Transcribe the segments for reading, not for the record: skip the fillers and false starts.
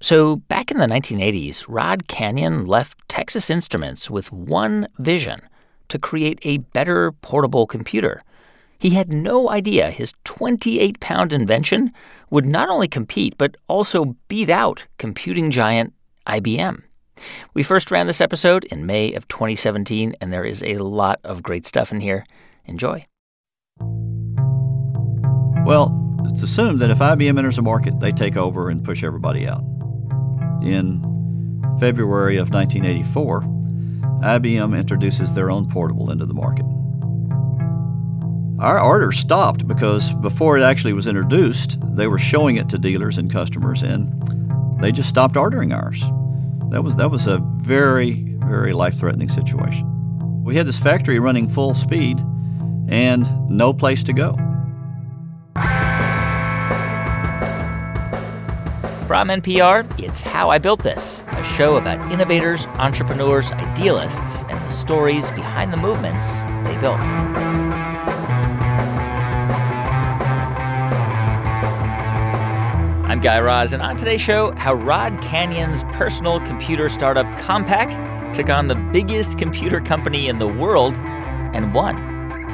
So back in the 1980s, Rod Canyon left Texas Instruments with one vision: to create a better portable computer. He had no idea his 28-pound invention would not only compete, but also beat out computing giant IBM. We first ran this episode in May of 2017, and there is a lot of great stuff in here. Enjoy. Well, it's assumed that if IBM enters a market, they take over and push everybody out. In February of 1984, IBM introduces their own portable into the market. Our orders stopped because before it actually was introduced, they were showing it to dealers and customers, and they just stopped ordering ours. That was a very, very life-threatening situation. We had this factory running full speed and no place to go. From NPR, it's How I Built This, a show about innovators, entrepreneurs, idealists, and the stories behind the movements they built. I'm Guy Raz, and on today's show, how Rod Canyon's personal computer startup Compaq took on the biggest computer company in the world and won.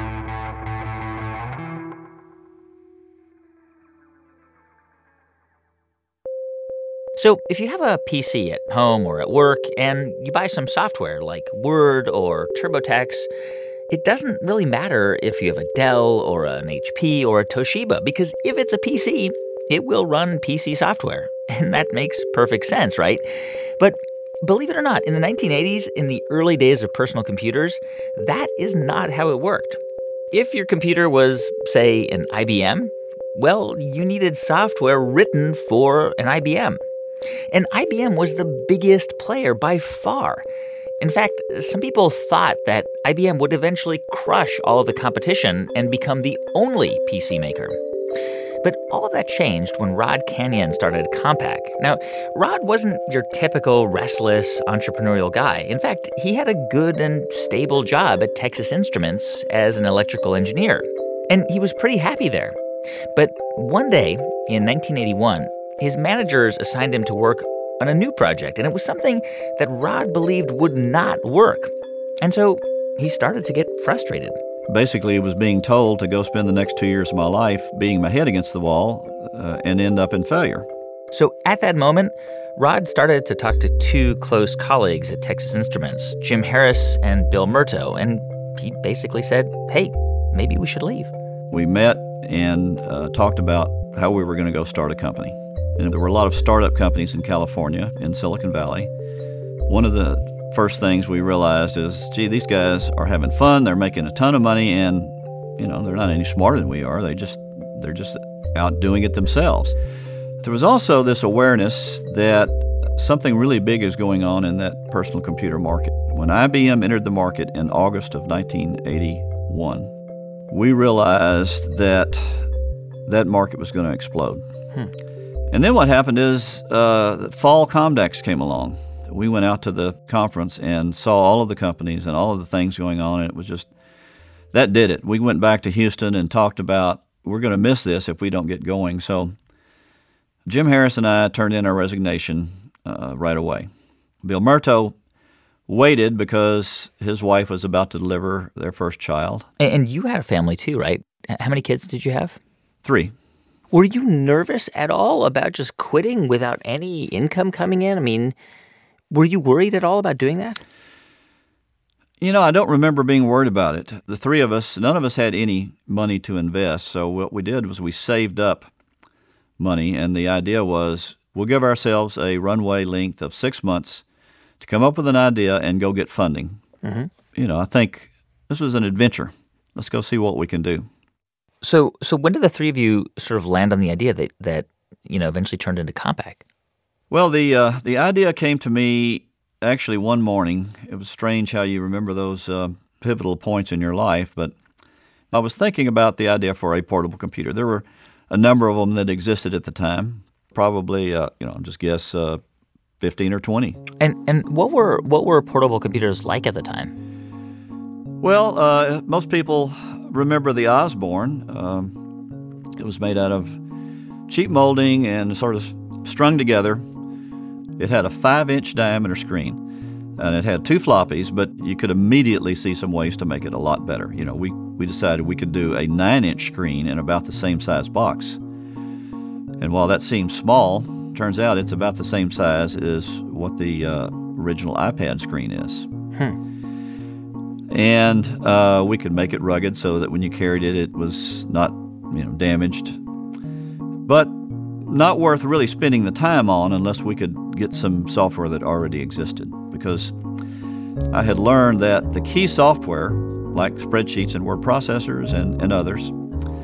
So if you have a PC at home or at work and you buy some software like Word or TurboTax, it doesn't really matter if you have a Dell or an HP or a Toshiba, because if it's a PC, it will run PC software. And that makes perfect sense, right? But believe it or not, in the 1980s, in the early days of personal computers, that is not how it worked. If your computer was, say, an IBM, well, you needed software written for an IBM. And IBM was the biggest player by far. In fact, some people thought that IBM would eventually crush all of the competition and become the only PC maker. But all of that changed when Rod Canyon started Compaq. Now, Rod wasn't your typical restless entrepreneurial guy. In fact, he had a good and stable job at Texas Instruments as an electrical engineer. And he was pretty happy there. But one day in 1981, his managers assigned him to work on a new project, and it was something that Rod believed would not work. And so he started to get frustrated. Basically, it was being told to go spend the next 2 years of my life beating my head against the wall and end up in failure. So at that moment, Rod started to talk to two close colleagues at Texas Instruments, Jim Harris and Bill Murto, and he basically said, hey, maybe we should leave. We met and talked about how we were going to go start a company. And there were a lot of startup companies in California, in Silicon Valley. One of the first things we realized is, gee, these guys are having fun, they're making a ton of money, and, you know, they're not any smarter than we are. They're just out doing it themselves. There was also this awareness that something really big is going on in that personal computer market. When IBM entered the market in August of 1981, we realized that that market was going to explode. And then what happened is fall Comdex came along. We went out to the conference and saw all of the companies and all of the things going on, and it was just, that did it. We went back to Houston and talked about, we're going to miss this if we don't get going. So Jim Harris and I turned in our resignation right away. Bill Murto waited because his wife was about to deliver their first child. And you had a family too, right? How many kids did you have? 3. Were you nervous at all about just quitting without any income coming in? I mean, were you worried at all about doing that? You know, I don't remember being worried about it. The 3 of us, none of us had any money to invest. So what we did was we saved up money, and the idea was we'll give ourselves a runway length of 6 months to come up with an idea and go get funding. Mm-hmm. You know, I think this was an adventure. Let's go see what we can do. So when did the 3 of you sort of land on the idea that you know eventually turned into Compaq? Well, the idea came to me actually one morning. It was strange how you remember those pivotal points in your life, but I was thinking about the idea for a portable computer. There were a number of them that existed at the time, probably just guess 15 or 20. And what were portable computers like at the time? Well, most people remember the Osborne. It was made out of cheap molding and sort of strung together. It had a 5-inch diameter screen, and it had 2 floppies, but you could immediately see some ways to make it a lot better. We decided we could do a 9-inch screen in about the same size box. And while that seems small, turns out it's about the same size as what the original iPad screen is. And we could make it rugged so that when you carried it, it was not, damaged. But not worth really spending the time on unless we could get some software that already existed. Because I had learned that the key software, like spreadsheets and word processors and others,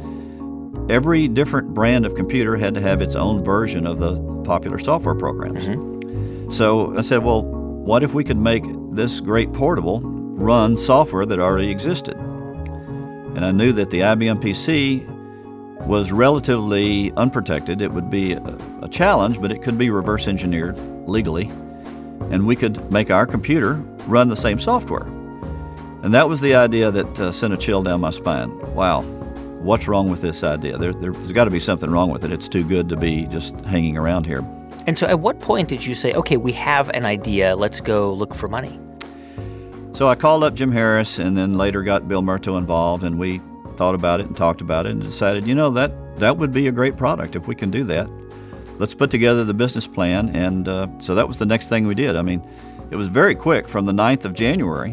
every different brand of computer had to have its own version of the popular software programs. So I said, well, what if we could make this great portable run software that already existed? And I knew that the IBM PC was relatively unprotected. It would be a challenge, but it could be reverse engineered legally. And we could make our computer run the same software. And that was the idea that sent a chill down my spine. Wow, what's wrong with this idea? There's got to be something wrong with it. It's too good to be just hanging around here. And so at what point did you say, okay, we have an idea, let's go look for money? So I called up Jim Harris and then later got Bill Murto involved, and we thought about it and talked about it and decided, that would be a great product if we can do that. Let's put together the business plan. And so that was the next thing we did. I mean, it was very quick from the 9th of January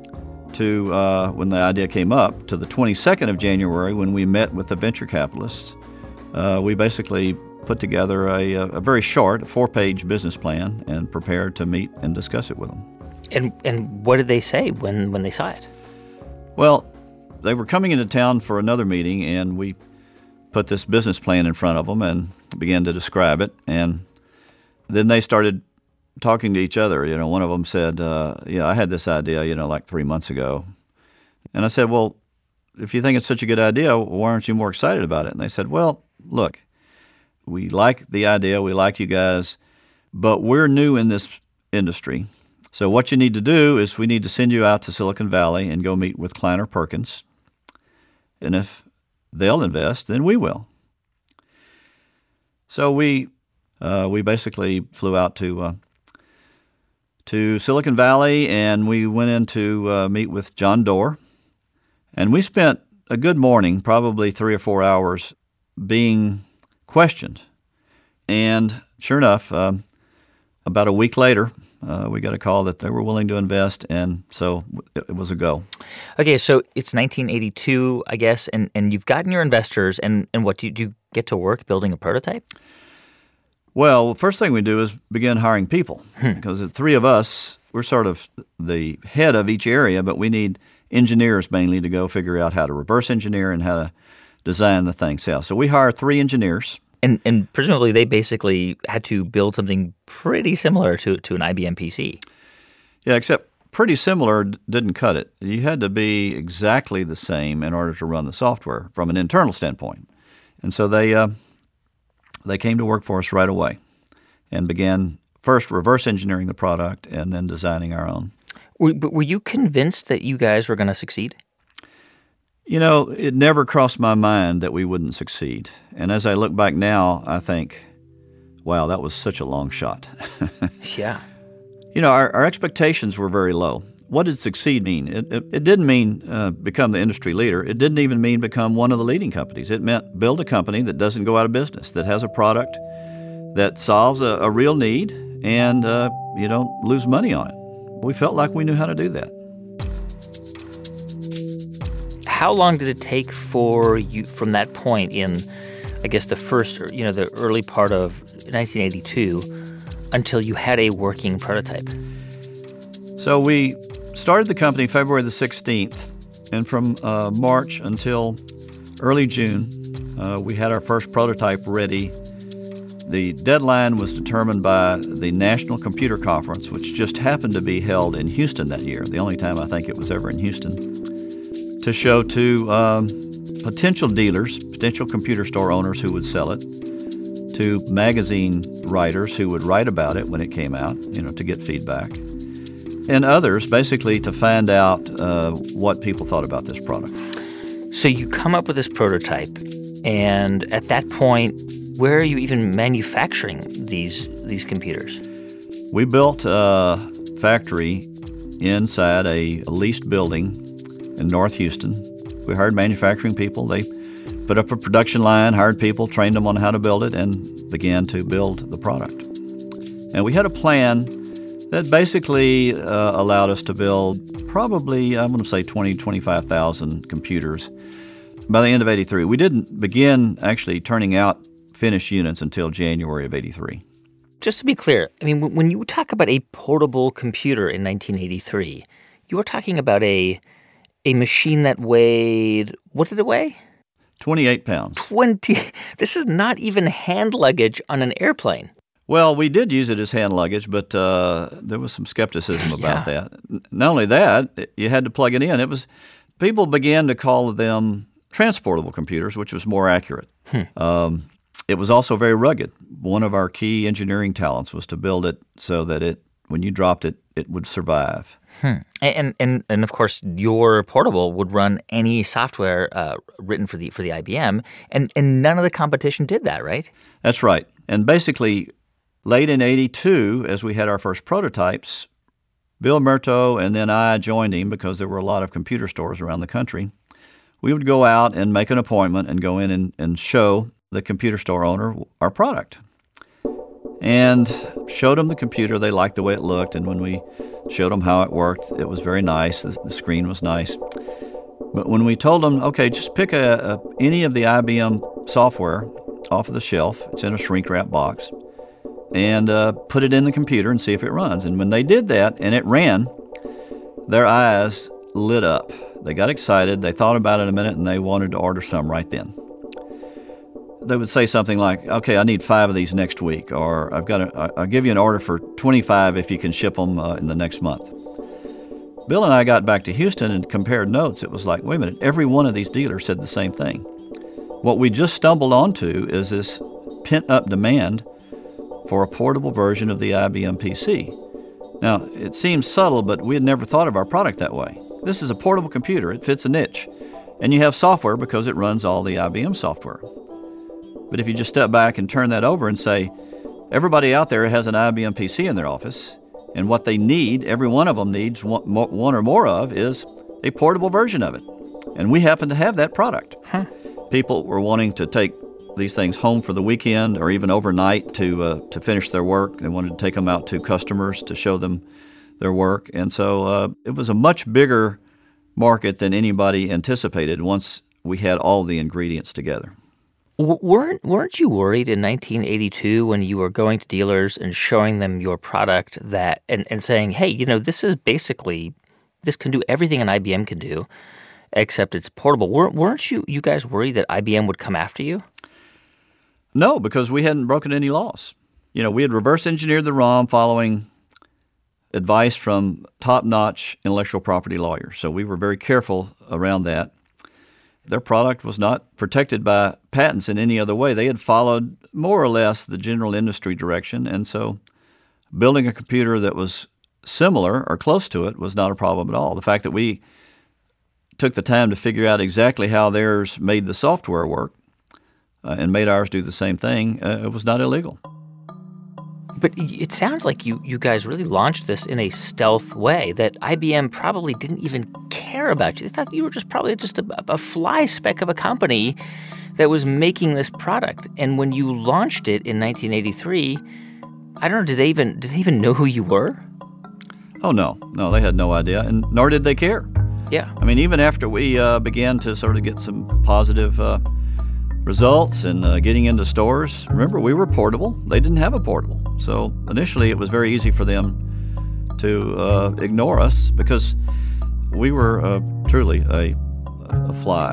to when the idea came up to the 22nd of January when we met with the venture capitalists. We basically put together a very short 4-page business plan and prepared to meet and discuss it with them. And what did they say when they saw it? Well, they were coming into town for another meeting, and we put this business plan in front of them and began to describe it. And then they started talking to each other. One of them said, I had this idea, like 3 months ago. And I said, well, if you think it's such a good idea, why aren't you more excited about it? And they said, well, look, we like the idea, we like you guys, but we're new in this industry. So what you need to do is we need to send you out to Silicon Valley and go meet with Kleiner Perkins. And if they'll invest, then we will. So we basically flew out to Silicon Valley, and we went in to meet with John Doerr. And we spent a good morning, probably 3 or 4 hours, being questioned. And sure enough, about a week later, we got a call that they were willing to invest, and so it was a go. Okay, so it's 1982, I guess, and you've gotten your investors, and what, do you get to work building a prototype? Well, the first thing we do is begin hiring people, because the 3 of us, we're sort of the head of each area, but we need engineers mainly to go figure out how to reverse engineer and how to design the thing. So we hire 3 engineers. And presumably they basically had to build something pretty similar to an IBM PC. Yeah, except pretty similar didn't cut it. You had to be exactly the same in order to run the software from an internal standpoint. And so they came to work for us right away and began first reverse engineering the product and then designing our own. But were you convinced that you guys were going to succeed? It never crossed my mind that we wouldn't succeed. And as I look back now, I think, wow, that was such a long shot. Yeah. Our expectations were very low. What did succeed mean? It didn't mean become the industry leader. It didn't even mean become one of the leading companies. It meant build a company that doesn't go out of business, that has a product that solves a real need, and you don't lose money on it. We felt like we knew how to do that. How long did it take for you from that point in, I guess, the early part of 1982 until you had a working prototype? So we started the company February the 16th, and from March until early June, we had our first prototype ready. The deadline was determined by the National Computer Conference, which just happened to be held in Houston that year, the only time I think it was ever in Houston, to show to potential dealers, potential computer store owners who would sell it, to magazine writers who would write about it when it came out, to get feedback, and others basically to find out what people thought about this product. So you come up with this prototype, and at that point, where are you even manufacturing these computers? We built a factory inside a leased building in North Houston. We hired manufacturing people. They put up a production line, hired people, trained them on how to build it, and began to build the product. And we had a plan that basically allowed us to build probably, I'm going to say 20, 25,000 computers by the end of 83. We didn't begin actually turning out finished units until January of 83. Just to be clear, I mean, when you talk about a portable computer in 1983, you were talking about a machine that weighed, what did it weigh? 28 pounds. This is not even hand luggage on an airplane. Well, we did use it as hand luggage, but there was some skepticism about that. Not only that, you had to plug it in. People began to call them transportable computers, which was more accurate. It was also very rugged. One of our key engineering talents was to build it so that when you dropped it, it would survive. And of course, your portable would run any software written for the IBM, and none of the competition did that, right? That's right. And basically, late in 82, as we had our first prototypes, Bill Murto and then I joined him because there were a lot of computer stores around the country. We would go out and make an appointment and go in and show the computer store owner our product. And showed them the computer. They liked the way it looked. And when we showed them how it worked, it was very nice. The screen was nice. But when we told them, okay, just pick any of the IBM software off of the shelf, it's in a shrink-wrap box, and put it in the computer and see if it runs. And when they did that and it ran, their eyes lit up. They got excited. They thought about it a minute, and they wanted to order some right then. They would say something like, okay, I need 5 of these next week, or I'll give you an order for 25 if you can ship them in the next month. Bill and I got back to Houston and compared notes. It was like, wait a minute, every one of these dealers said the same thing. What we just stumbled onto is this pent-up demand for a portable version of the IBM PC. Now, it seems subtle, but we had never thought of our product that way. This is a portable computer. It fits a niche. And you have software because it runs all the IBM software. But if you just step back and turn that over and say, everybody out there has an IBM PC in their office, and what they need, every one of them needs one or more of, is a portable version of it. And we happen to have that product. People were wanting to take these things home for the weekend or even overnight to finish their work. They wanted to take them out to customers to show them their work. And so it was a much bigger market than anybody anticipated once we had all the ingredients together. Weren't you worried in 1982 when you were going to dealers and showing them your product and saying, hey, this can do everything an IBM can do, except it's portable. Weren't you guys worried that IBM would come after you? No, because we hadn't broken any laws. We had reverse engineered the ROM following advice from top-notch intellectual property lawyers. So we were very careful around that. Their product was not protected by patents in any other way. They had followed more or less the general industry direction, and so building a computer that was similar or close to it was not a problem at all. The fact that we took the time to figure out exactly how theirs made the software work and made ours do the same thing, it was not illegal. But it sounds like you guys really launched this in a stealth way, that IBM probably didn't even care about you. They thought you were probably just a fly speck of a company that was making this product. And when you launched it in 1983, I don't know, did they even know who you were? Oh, no, they had no idea, and nor did they care. Yeah. I mean, even after we began to sort of get some positive results and getting into stores, remember, we were portable. They didn't have a portable. So initially it was very easy for them to ignore us because we were truly a fly.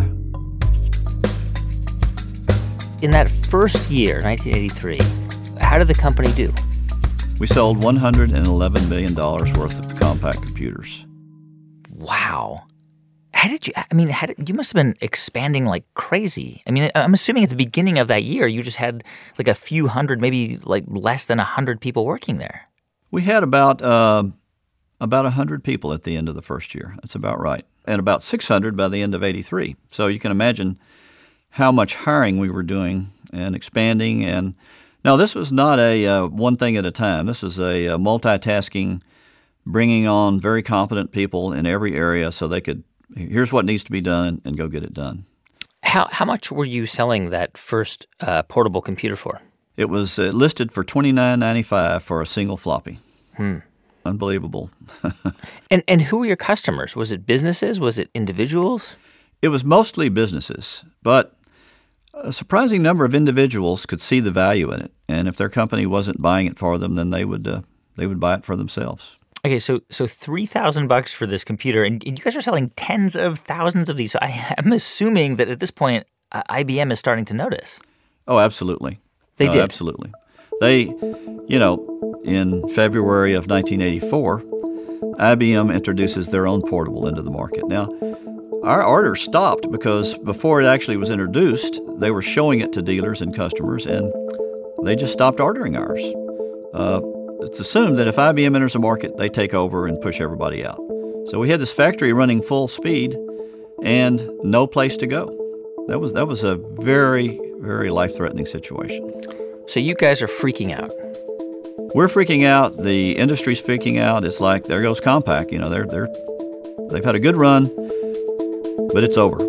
In that first year, 1983, how did the company do? We sold $111 million worth of compact computers. Wow. You must have been expanding like crazy. I mean, I'm assuming at the beginning of that year, you just had like a few hundred, maybe like less than 100 people working there. We had about 100 people at the end of the first year. That's about right. And about 600 by the end of 83. So you can imagine how much hiring we were doing and expanding. And No, this was not a one thing at a time. This was a multitasking, bringing on very competent people in every area so they could, here's what needs to be done, and go get it done. How much were you selling that first portable computer for? It was listed for $29.95 for a single floppy. Unbelievable. And who were your customers? Was it businesses? Was it individuals? It was mostly businesses, but a surprising number of individuals could see the value in it, and if their company wasn't buying it for them, then they would buy it for themselves. Okay, so $3,000 for this computer, and you guys are selling tens of thousands of these. So I'm assuming that at this point, IBM is starting to notice. Oh, absolutely. They did? Absolutely. They, in February of 1984, IBM introduces their own portable into the market. Now, our orders stopped because before it actually was introduced, they were showing it to dealers and customers, and they just stopped ordering ours. It's assumed that if IBM enters a market, they take over and push everybody out. So we had this factory running full speed and no place to go. That was a very, very life-threatening situation. So you guys are freaking out. We're freaking out. The industry's freaking out. It's like, there goes Compaq. They've had a good run, but it's over.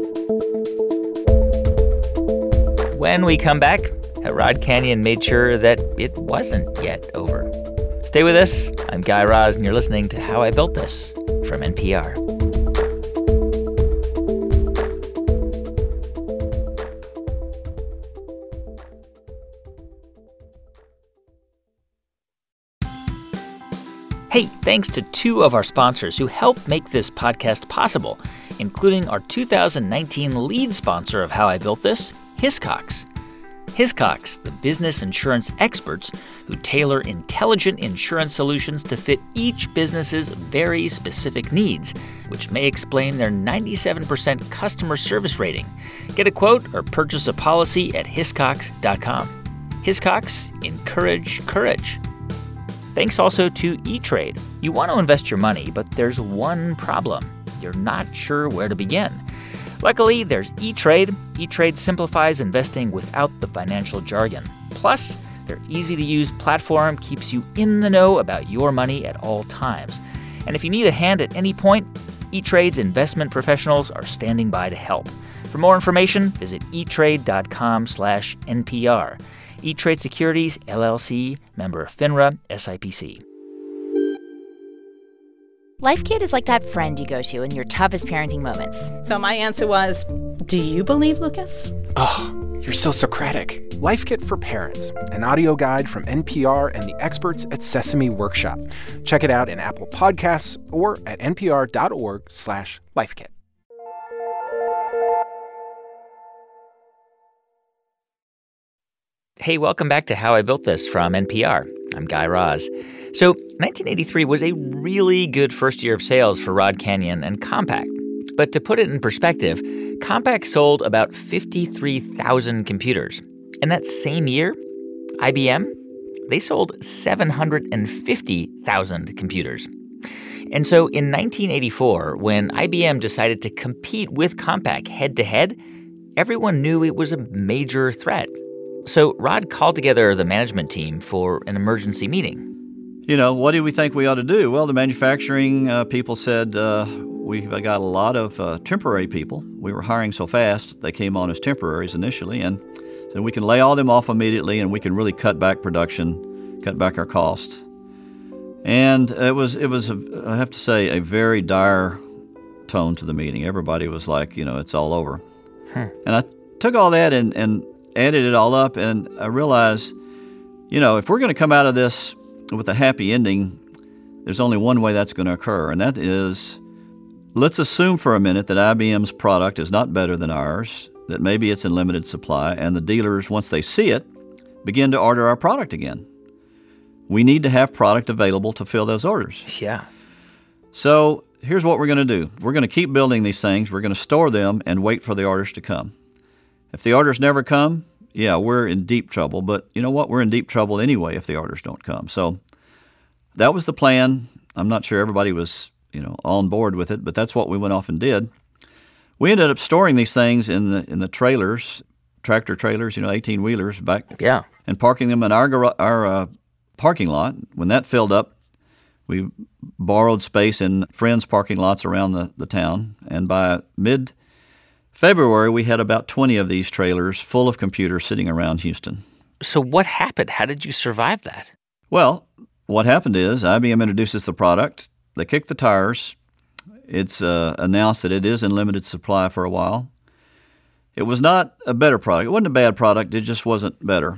When we come back, Rod Canyon made sure that it wasn't yet over. Stay with us. I'm Guy Raz, and you're listening to How I Built This from NPR. Hey, thanks to two of our sponsors who help make this podcast possible, including our 2019 lead sponsor of How I Built This, Hiscox. Hiscox, the business insurance experts who tailor intelligent insurance solutions to fit each business's very specific needs, which may explain their 97% customer service rating. Get a quote or purchase a policy at hiscox.com. Hiscox, encourage courage. Thanks also to E-Trade. You want to invest your money, but there's one problem. You're not sure where to begin. Luckily, there's E-Trade. E-Trade simplifies investing without the financial jargon. Plus, their easy-to-use platform keeps you in the know about your money at all times. And if you need a hand at any point, E-Trade's investment professionals are standing by to help. For more information, visit etrade.com/NPR. E-Trade Securities, LLC, member FINRA, SIPC. Life Kit is like that friend you go to in your toughest parenting moments. So my answer was, do you believe Lucas? Oh, you're so Socratic. Life Kit for Parents, an audio guide from NPR and the experts at Sesame Workshop. Check it out in Apple Podcasts or at npr.org/lifekit. Hey, welcome back to How I Built This from NPR. I'm Guy Raz. So 1983 was a really good first year of sales for Rod Canyon and Compaq. But to put it in perspective, Compaq sold about 53,000 computers. And that same year, IBM, they sold 750,000 computers. And so in 1984, when IBM decided to compete with Compaq head-to-head, everyone knew it was a major threat. So Rod called together the management team for an emergency meeting. What do we think we ought to do? Well, the manufacturing people said, we've got a lot of temporary people. We were hiring so fast, they came on as temporaries initially, and said we can lay all them off immediately and we can really cut back production, cut back our costs. And it was I have to say, a very dire tone to the meeting. Everybody was like, it's all over. And I took all that and added it all up, and I realized, if we're going to come out of this with a happy ending, there's only one way that's going to occur, and that is, let's assume for a minute that IBM's product is not better than ours, that maybe it's in limited supply, and the dealers, once they see it, begin to order our product again. We need to have product available to fill those orders. Yeah. So here's what we're going to do. We're going to keep building these things. We're going to store them and wait for the orders to come. If the orders never come, yeah, we're in deep trouble. But you know what? We're in deep trouble anyway if the orders don't come. So that was the plan. I'm not sure everybody was, on board with it, but that's what we went off and did. We ended up storing these things in the trailers tractor trailers, 18-wheelers back. Yeah. And parking them in our parking lot. When that filled up, we borrowed space in friends' parking lots around the town. And by mid-February, we had about 20 of these trailers full of computers sitting around Houston. So what happened? How did you survive that? Well, what happened is IBM introduces the product. They kick the tires. It's announced that it is in limited supply for a while. It was not a better product. It wasn't a bad product. It just wasn't better.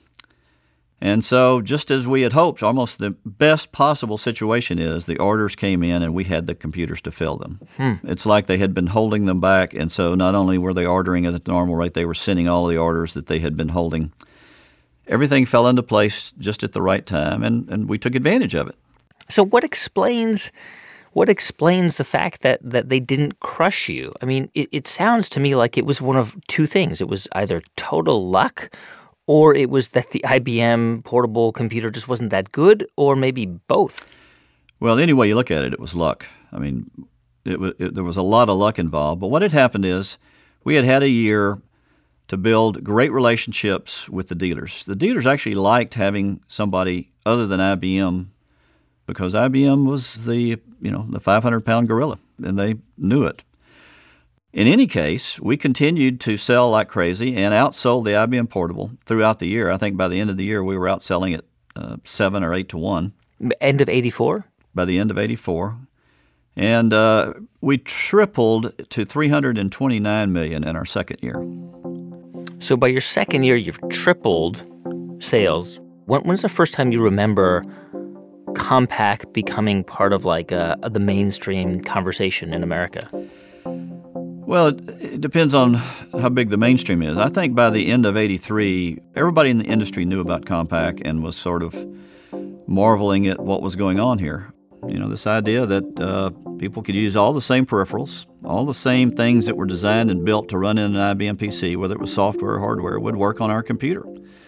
And so just as we had hoped, almost the best possible situation is the orders came in and we had the computers to fill them. It's like they had been holding them back, and so not only were they ordering at the normal rate, they were sending all the orders that they had been holding. Everything fell into place just at the right time, and we took advantage of it. So what explains the fact that they didn't crush you? I mean, it sounds to me like it was one of two things. It was either total luck, or it was that the IBM portable computer just wasn't that good, or maybe both. Well, any way you look at it, it was luck. I mean, there was a lot of luck involved. But what had happened is we had a year to build great relationships with the dealers. The dealers actually liked having somebody other than IBM because IBM was the 500-pound gorilla, and they knew it. In any case, we continued to sell like crazy and outsold the IBM Portable throughout the year. I think by the end of the year, we were outselling it 7 or 8 to 1. End of 84? By the end of 84. And we tripled to $329 million in our second year. So by your second year, you've tripled sales. When's the first time you remember Compaq becoming part of the mainstream conversation in America? Well, it depends on how big the mainstream is. I think by the end of 83, everybody in the industry knew about Compaq and was sort of marveling at what was going on here. This idea that people could use all the same peripherals, all the same things that were designed and built to run in an IBM PC, whether it was software or hardware, would work on our computer.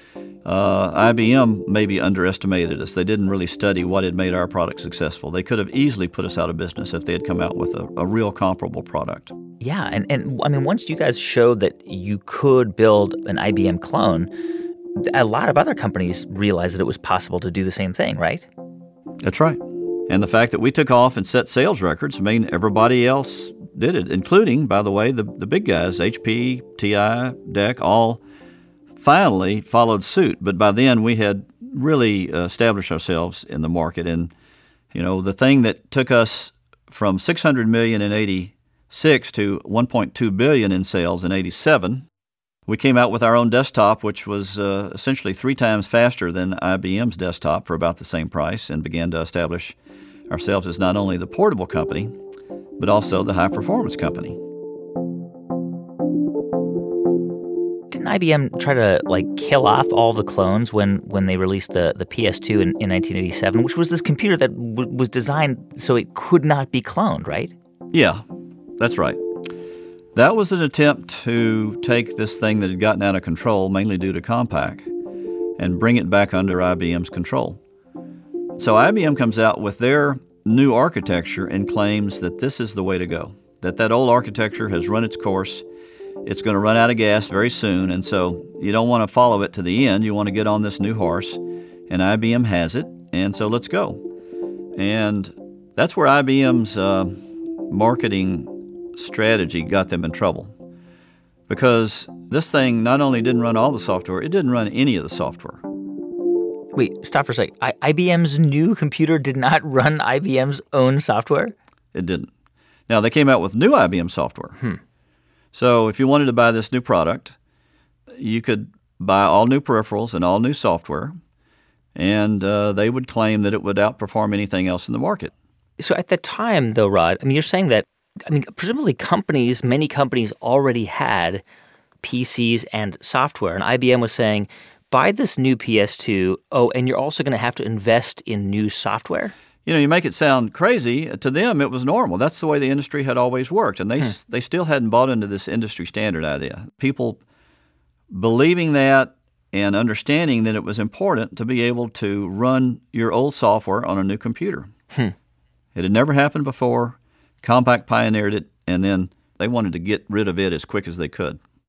IBM maybe underestimated us. They didn't really study what had made our product successful. They could have easily put us out of business if they had come out with a real comparable product. Yeah, and I mean, once you guys showed that you could build an IBM clone, a lot of other companies realized that it was possible to do the same thing, right? That's right. And the fact that we took off and set sales records, everybody else did it, including, by the way, the big guys, HP, TI, DEC, all finally followed suit. But by then, we had really established ourselves in the market. And, the thing that took us from $600 million in 86 to $1.2 billion in sales in 87, we came out with our own desktop, which was essentially 3 times faster than IBM's desktop for about the same price, and began to establish ourselves as not only the portable company, but also the high-performance company. Didn't IBM try to kill off all the clones when they released the PS2 in 1987, which was this computer that was designed so it could not be cloned, right? Yeah, that's right. That was an attempt to take this thing that had gotten out of control, mainly due to Compaq, and bring it back under IBM's control. So IBM comes out with their new architecture and claims that this is the way to go, that old architecture has run its course. It's going to run out of gas very soon, and so you don't want to follow it to the end. You want to get on this new horse, and IBM has it, and so let's go. And that's where IBM's marketing strategy got them in trouble, because this thing not only didn't run all the software, it didn't run any of the software. Wait, stop for a sec. IBM's new computer did not run IBM's own software? It didn't. Now, they came out with new IBM software. So if you wanted to buy this new product, you could buy all new peripherals and all new software, and they would claim that it would outperform anything else in the market. So at the time, though, Rod, you're saying that, presumably many companies already had PCs and software, and IBM was saying, buy this new PS2, and you're also going to have to invest in new software? You make it sound crazy. To them, it was normal. That's the way the industry had always worked, and they still hadn't bought into this industry standard idea. People believing that and understanding that it was important to be able to run your old software on a new computer. It had never happened before. Compaq pioneered it, and then they wanted to get rid of it as quick as they could.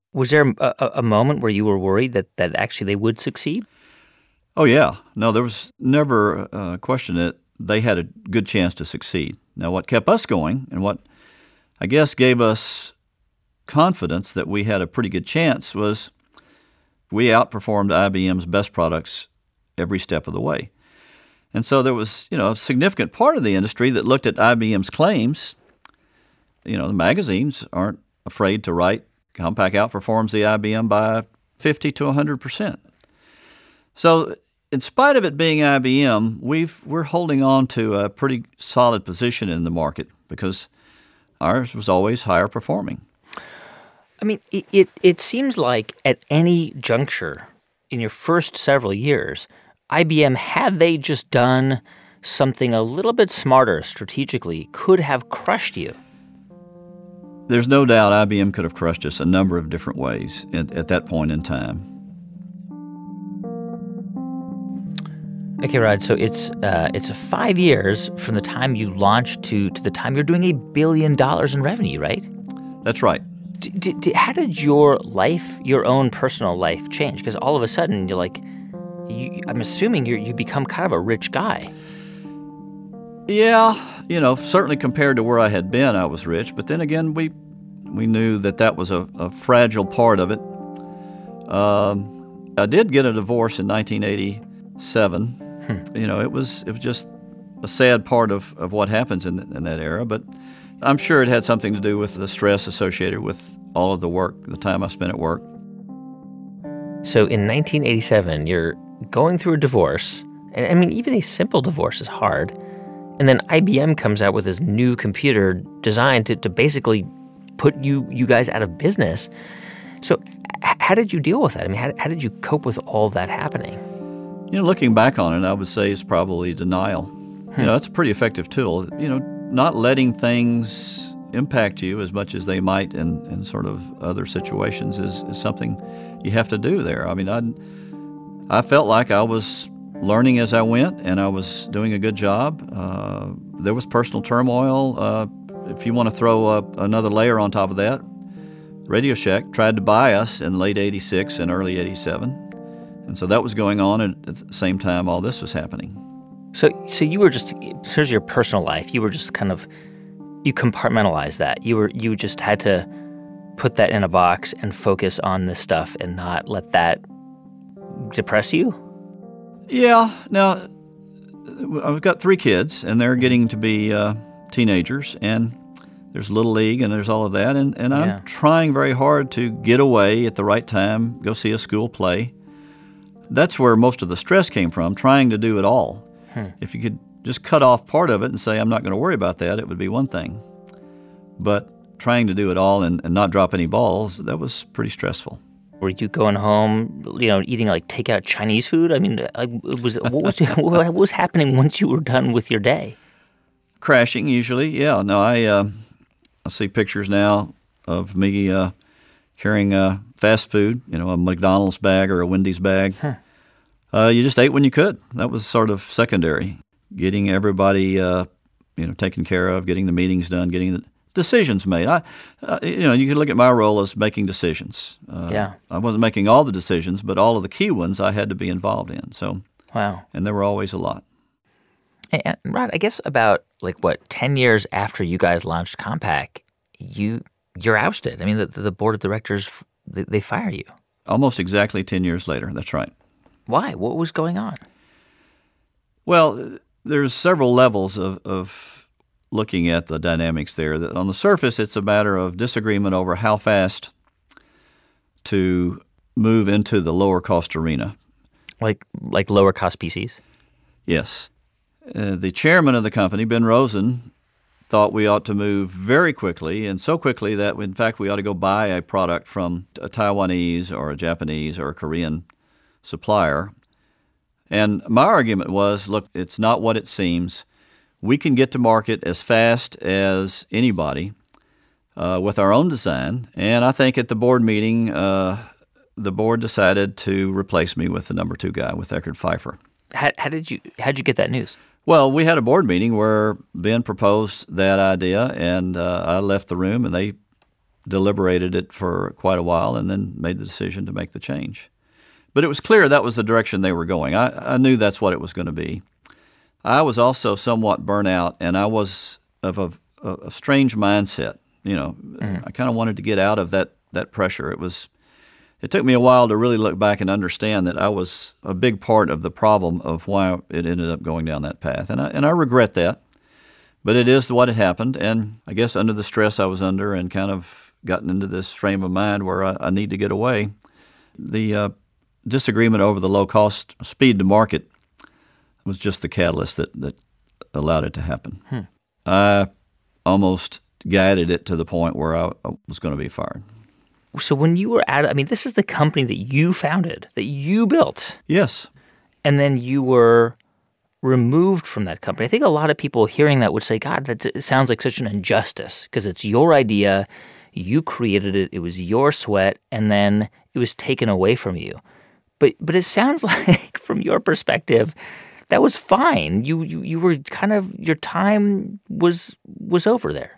Was there a moment where you were worried that actually they would succeed? Oh, yeah. No, there was never a question that they had a good chance to succeed. Now, what kept us going and what I guess gave us confidence that we had a pretty good chance was we outperformed IBM's best products every step of the way. And so there was, a significant part of the industry that looked at IBM's claims. The magazines aren't afraid to write Compaq outperforms the IBM by 50 to 100%. So in spite of it being IBM, we're holding on to a pretty solid position in the market because ours was always higher performing. I mean, it seems like at any juncture in your first several years, IBM, had they just done something a little bit smarter strategically, could have crushed you. There's no doubt IBM could have crushed us a number of different ways at that point in time. Okay, Rod, so it's 5 years from the time you launched to the time you're doing $1 billion in revenue, right? That's right. How did your life, your own personal life, change? Because all of a sudden you're like, I'm assuming you become kind of a rich guy. Yeah, certainly compared to where I had been, I was rich. But then again, we knew that was a fragile part of it. I did get a divorce in 1987. It was just a sad part of what happens in that era. But I'm sure it had something to do with the stress associated with all of the work, the time I spent at work. So in 1987, you're going through a divorce. And I mean, even a simple divorce is hard. And then IBM comes out with this new computer designed to basically put you guys out of business. So how did you deal with that? I mean, how did you cope with all that happening? Looking back on it, I would say it's probably denial. That's a pretty effective tool. Not letting things impact you as much as they might in sort of other situations is something you have to do there. I mean, I felt like I was learning as I went, and I was doing a good job. There was personal turmoil. If you want to throw another layer on top of that, Radio Shack tried to buy us in late 86 and early 87. And so that was going on, and at the same time all this was happening. So you were just, here's your personal life. You were just kind of, you compartmentalized that. You just had to put that in a box and focus on this stuff and not let that depress you? Yeah. Now, I've got 3 kids, and they're getting to be teenagers, and there's Little League, and there's all of that. And I'm trying very hard to get away at the right time, go see a school play. That's where most of the stress came from, trying to do it all. If you could just cut off part of it and say, I'm not going to worry about that, it would be one thing. But trying to do it all and not drop any balls, that was pretty stressful. Were you going home, eating like takeout Chinese food? I mean, what was happening once you were done with your day? Crashing, usually. Yeah. No, I see pictures now of me carrying fast food, a McDonald's bag or a Wendy's bag. You just ate when you could. That was sort of secondary. Getting everybody, taken care of, getting the meetings done, getting the decisions made. You could look at my role as making decisions. I wasn't making all the decisions, but all of the key ones I had to be involved in. So, wow. And there were always a lot. And Rod, I guess about 10 years after you guys launched Compaq, you're ousted. I mean, the board of directors, they fire you. Almost exactly 10 years later. That's right. Why? What was going on? Well, there's several levels of looking at the dynamics there. On the surface, it's a matter of disagreement over how fast to move into the lower cost arena. Like lower cost PCs? Yes. The chairman of the company, Ben Rosen, thought we ought to move very quickly, and so quickly that, in fact, we ought to go buy a product from a Taiwanese or a Japanese or a Korean supplier. And my argument was, look, it's not what it seems. We can get to market as fast as anybody with our own design. And I think at the board meeting, the board decided to replace me with the number 2 guy, with Eckhard Pfeiffer. How'd you get that news? Well, we had a board meeting where Ben proposed that idea, and I left the room, and they deliberated it for quite a while and then made the decision to make the change. But it was clear that was the direction they were going. I knew that's what it was going to be. I was also somewhat burnt out, and I was of a strange mindset. I kind of wanted to get out of that pressure. It took me a while to really look back and understand that I was a big part of the problem of why it ended up going down that path. And I regret that, but it is what had happened. And I guess under the stress I was under and kind of gotten into this frame of mind where I need to get away, the disagreement over the low-cost speed to market was just the catalyst that allowed it to happen. I almost guided it to the point where I was going to be fired. So when you were this is the company that you founded, that you built. Yes. And then you were removed from that company. I think a lot of people hearing that would say, God, that sounds like such an injustice because it's your idea, you created it, it was your sweat, and then it was taken away from you. But it sounds like, from your perspective, that was fine. You were kind of, your time was over there.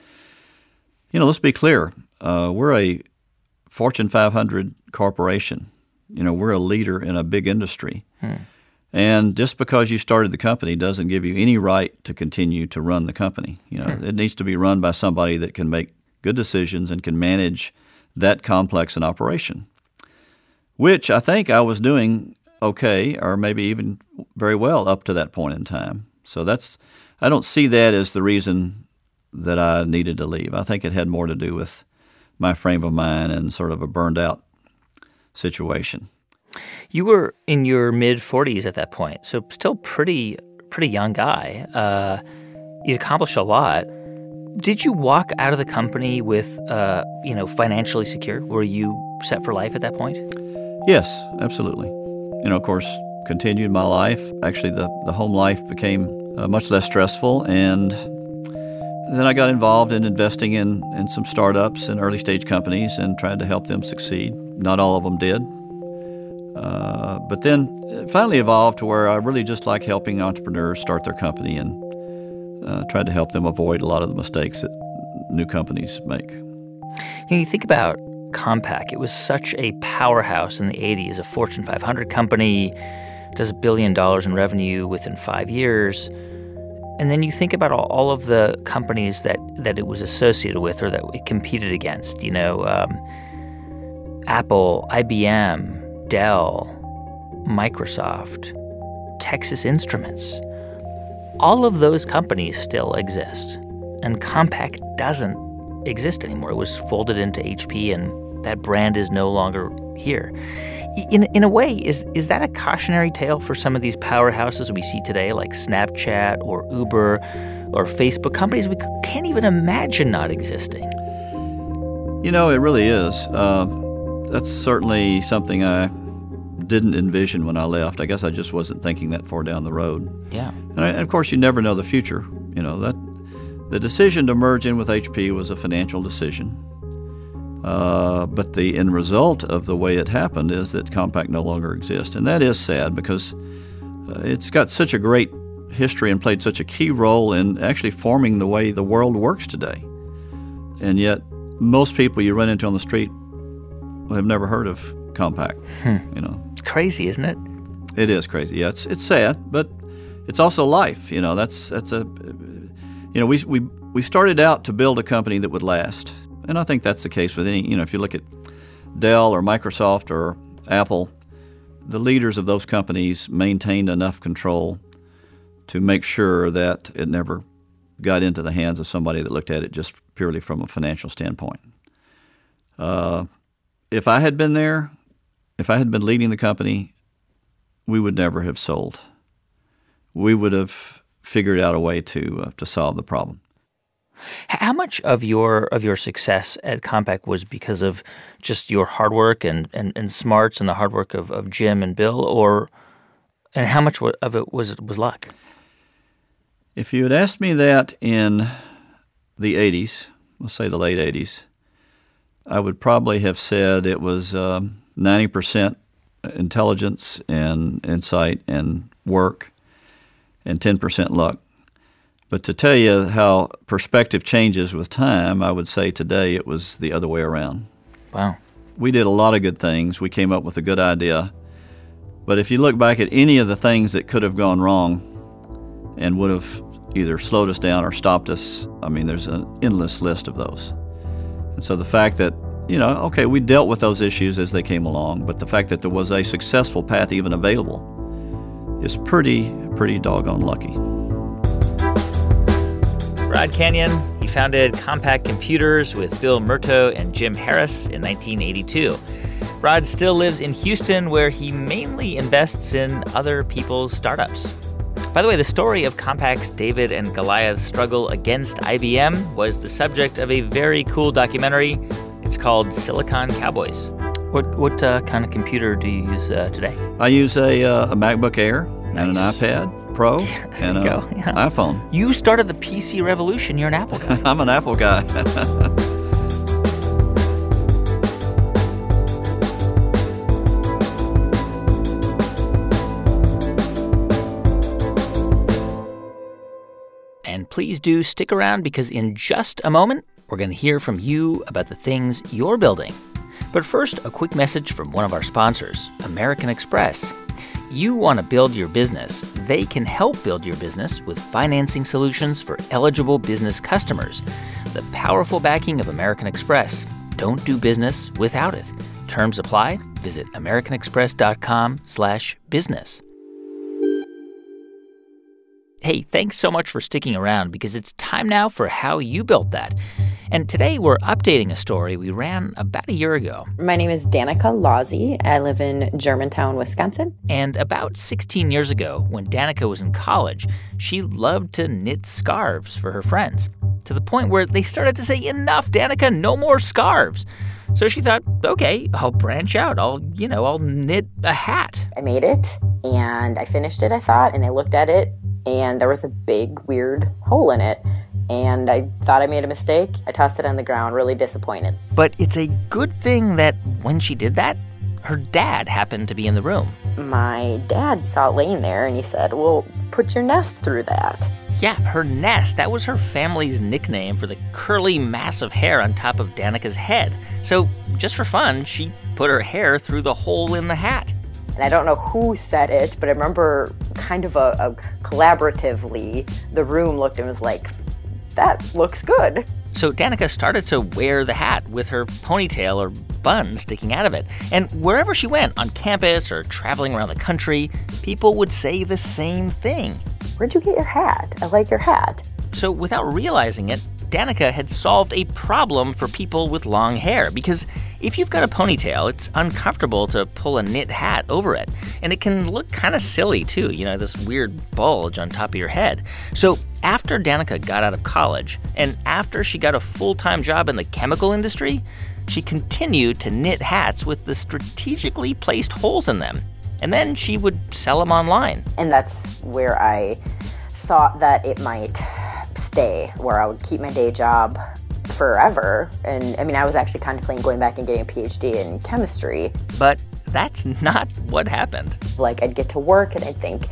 Let's be clear. We're a Fortune 500 corporation. We're a leader in a big industry. And just because you started the company doesn't give you any right to continue to run the company. It needs to be run by somebody that can make good decisions and can manage that complex an operation, which I think I was doing okay, or maybe even very well up to that point in time. So I don't see that as the reason that I needed to leave. I think it had more to do with my frame of mind and sort of a burned out situation. You were in your mid-40s at that point, so still pretty young guy. You'd accomplished a lot. Did you walk out of the company with, financially secure? Were you set for life at that point? Yes, absolutely. Of course, continued my life. Actually, the home life became much less stressful, and then I got involved in investing in some startups and early-stage companies and tried to help them succeed. Not all of them did. But then it finally evolved to where I really just like helping entrepreneurs start their company and tried to help them avoid a lot of the mistakes that new companies make. You think about Compaq. It was such a powerhouse in the 80s, a Fortune 500 company, does $1 billion in revenue within 5 years. And then you think about all of the companies that it was associated with or that it competed against, Apple, IBM, Dell, Microsoft, Texas Instruments. All of those companies still exist, and Compaq doesn't exist anymore. It was folded into HP, and that brand is no longer here. In a way, is that a cautionary tale for some of these powerhouses we see today, like Snapchat or Uber or Facebook, companies we can't even imagine not existing? It really is. That's certainly something I didn't envision when I left. I guess I just wasn't thinking that far down the road. Yeah. And of course, you never know the future. That the decision to merge in with HP was a financial decision. But the end result of the way it happened is that Compaq no longer exists. And that is sad because it's got such a great history and played such a key role in actually forming the way the world works today. And yet, most people you run into on the street have never heard of Compaq. It's crazy, isn't it? It is crazy. Yeah, it's sad, but it's also life. We started out to build a company that would last. And I think that's the case with any, if you look at Dell or Microsoft or Apple, the leaders of those companies maintained enough control to make sure that it never got into the hands of somebody that looked at it just purely from a financial standpoint. If I had been there, if I had been leading the company, we would never have sold. We would have figured out a way to solve the problem. How much of your success at Compaq was because of just your hard work and smarts and the hard work of Jim and Bill, and how much of it was luck? If you had asked me that in the 80s, let's say the late 80s, I would probably have said it was 90% intelligence and insight and work and 10% luck. But to tell you how perspective changes with time, I would say today it was the other way around. Wow. We did a lot of good things. We came up with a good idea. But if you look back at any of the things that could have gone wrong and would have either slowed us down or stopped us, I mean, there's an endless list of those. And so the fact that, okay, we dealt with those issues as they came along, but the fact that there was a successful path even available is pretty doggone lucky. Rod Kenyon, he founded Compaq Computers with Bill Murto and Jim Harris in 1982. Rod still lives in Houston, where he mainly invests in other people's startups. By the way, the story of Compaq's David and Goliath struggle against IBM was the subject of a very cool documentary. It's called Silicon Cowboys. What kind of computer do you use today? I use a MacBook Air and an iPad Pro and an iPhone. You started the PC revolution. You're an Apple guy. I'm an Apple guy. And please do stick around, because in just a moment, we're going to hear from you about the things you're building. But first, a quick message from one of our sponsors, American Express. You want to build your business. They can help build your business with financing solutions for eligible business customers. The powerful backing of American Express. Don't do business without it. Terms apply. Visit americanexpress.com/business. Hey, thanks so much for sticking around, because it's time now for How You Built That. And today we're updating a story we ran about a year ago. My name is Danica Lawsey. I live in Germantown, Wisconsin. And about 16 years ago, when Danica was in college, she loved to knit scarves for her friends, to the point where they started to say, "Enough, Danica, no more scarves." So she thought, okay, I'll branch out. I'll knit a hat. I made it, and I finished it, I thought, and I looked at it, and there was a big, weird hole in it. And I thought I made a mistake. I tossed it on the ground, really disappointed. But it's a good thing that when she did that, her dad happened to be in the room. My dad saw it laying there, and he said, "Well, put your nest through that." Yeah, her nest. That was her family's nickname for the curly mass of hair on top of Danica's head. So just for fun, she put her hair through the hole in the hat. And I don't know who said it, but I remember kind of a collaboratively, the room looked and was like, "That looks good." So Danica started to wear the hat with her ponytail or bun sticking out of it. And wherever she went, on campus or traveling around the country, people would say the same thing. "Where'd you get your hat? I like your hat." So without realizing it, Danica had solved a problem for people with long hair, because if you've got a ponytail, it's uncomfortable to pull a knit hat over it. And it can look kind of silly, too, this weird bulge on top of your head. So after Danica got out of college, and after she got a full-time job in the chemical industry, she continued to knit hats with the strategically placed holes in them. And then she would sell them online. And that's where I thought that it might stay, where I would keep my day job forever. And I was actually contemplating going back and getting a PhD in chemistry. But that's not what happened. Like, I'd get to work and I'd think,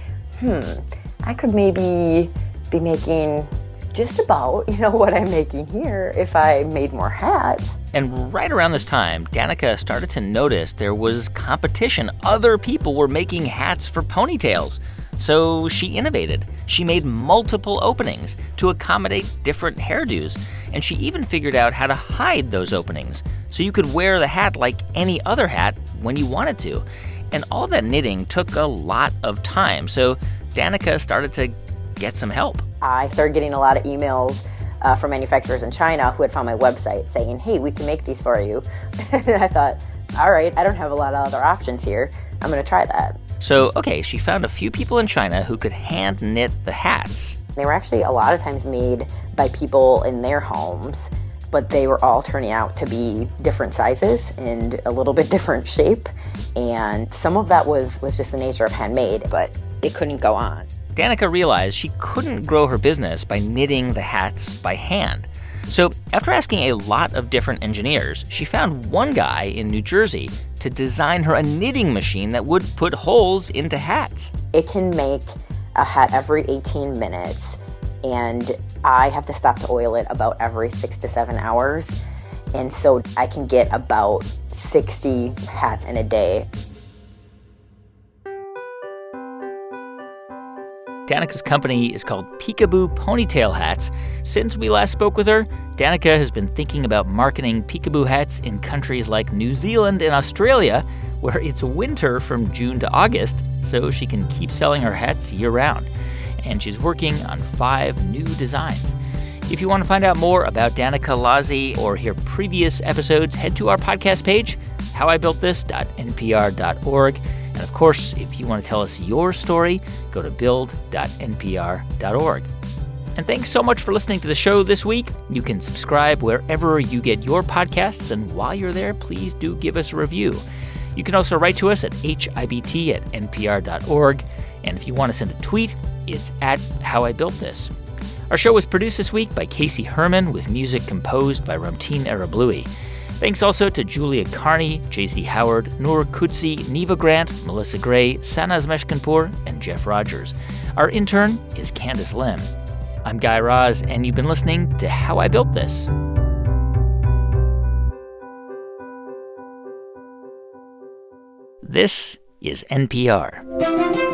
I could maybe be making just about, what I'm making here if I made more hats. And right around this time, Danica started to notice there was competition. Other people were making hats for ponytails. So she innovated. She made multiple openings to accommodate different hairdos. And she even figured out how to hide those openings so you could wear the hat like any other hat when you wanted to. And all that knitting took a lot of time. So Danica started to get some help. I started getting a lot of emails from manufacturers in China who had found my website saying, "Hey, we can make these for you." And I thought, all right, I don't have a lot of other options here. I'm going to try that. So, okay, she found a few people in China who could hand knit the hats. They were actually a lot of times made by people in their homes, but they were all turning out to be different sizes and a little bit different shape. And some of that was just the nature of handmade, but it couldn't go on. Danica realized she couldn't grow her business by knitting the hats by hand. So after asking a lot of different engineers, she found one guy in New Jersey to design her a knitting machine that would put holes into hats. It can make a hat every 18 minutes. and I have to stop to oil it about every 6 to 7 hours. And so I can get about 60 hats in a day. Danica's company is called Peekaboo Ponytail Hats. Since we last spoke with her, Danica has been thinking about marketing peekaboo hats in countries like New Zealand and Australia, where it's winter from June to August, so she can keep selling her hats year-round. And she's working on 5 new designs. If you want to find out more about Danica Lozzi or hear previous episodes, head to our podcast page, howibuiltthis.npr.org. And of course, if you want to tell us your story, go to build.npr.org. And thanks so much for listening to the show this week. You can subscribe wherever you get your podcasts, and while you're there, please do give us a review. You can also write to us at hibt@npr.org. And if you want to send a tweet, it's at howibuiltthis. Our show was produced this week by Casey Herman with music composed by Ramtin Arablouei. Thanks also to Julia Carney, J.C. Howard, Noor Kudsi, Neva Grant, Melissa Gray, Sanaz Meshkinpour, and Jeff Rogers. Our intern is Candace Lim. I'm Guy Raz, and you've been listening to How I Built This. This is NPR.